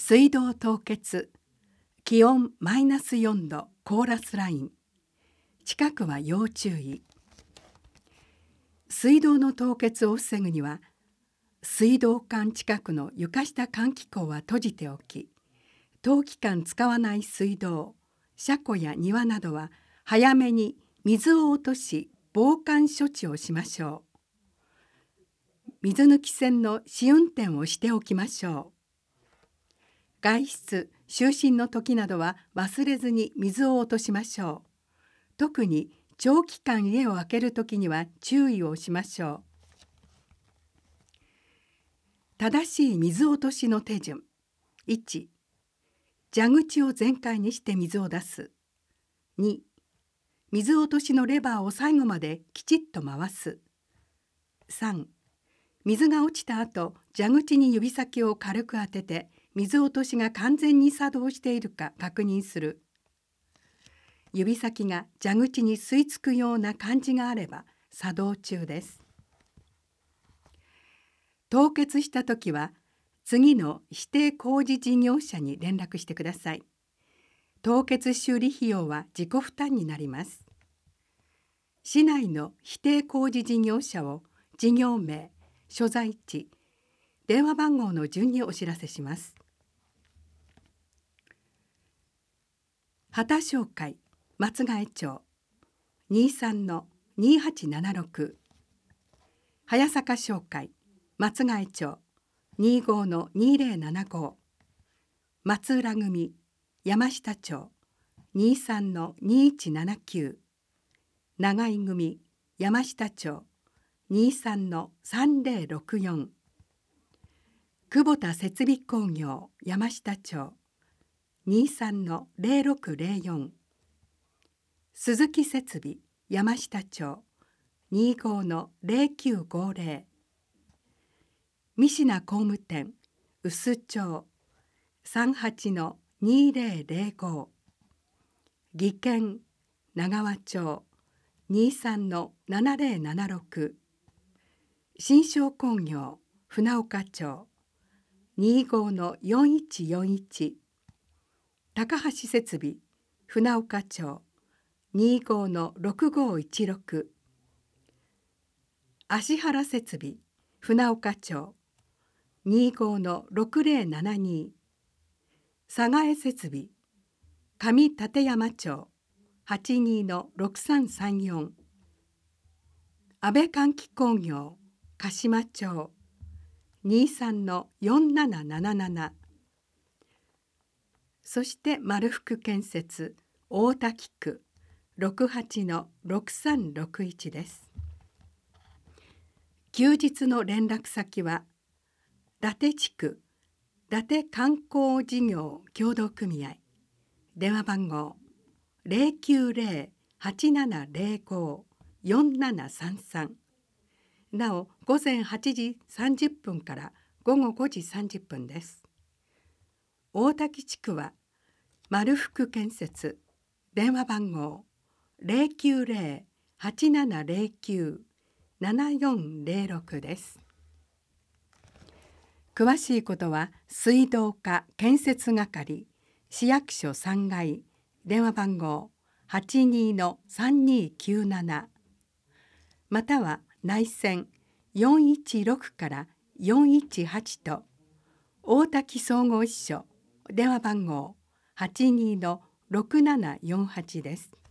水道凍結、気温マイナス4度、コーラスライン。近くは要注意。水道の凍結を防ぐには、水道管近くの床下換気口は閉じておき、冬期間使わない水道、車庫や庭などは早めに水を落とし防寒処置をしましょう。水抜き栓の試運転をしておきましょう。外出・就寝の時などは忘れずに水を落としましょう。特に長期間家を空ける時には注意をしましょう。正しい水落としの手順。1、蛇口を全開にして水を出す。2、水落としのレバーを最後まできちっと回す。3、水が落ちた後、蛇口に指先を軽く当てて、水落としが完全に作動しているか確認する。指先が蛇口に吸い付くような感じがあれば作動中です。凍結したときは、次の指定工事事業者に連絡してください。凍結修理費用は自己負担になります。市内の指定工事事業者を事業名、所在地、電話番号の順にお知らせします。畑商会松ヶ江町 23-2876、早坂商会松ヶ江町 25-2075、松浦組山下町 23-2179、長井組山下町 23-3064、久保田設備工業山下町 23-0604、鈴木設備山下町 25-0950、三品工務店臼町 38-2005、技研長和町 23-7076、新商工業船岡町 25-4141、高橋設備船岡町 25-6516、芦原設備船岡町 25-6072、寒河江設備上立山町 82-6334、安倍換気工業鹿島町 23-4777、そして丸福建設大滝区 68-6361 です。休日の連絡先は伊達地区伊達観光事業協同組合、電話番号 090-8705-4733、なお午前8時30分から午後5時30分です。大滝地区は丸福建設、電話番号 090-8709-7406 です。詳しいことは水道課建設係市役所3階、電話番号 82-3297、または内線416から418と大滝総合支所、電話番号 82-6748 です。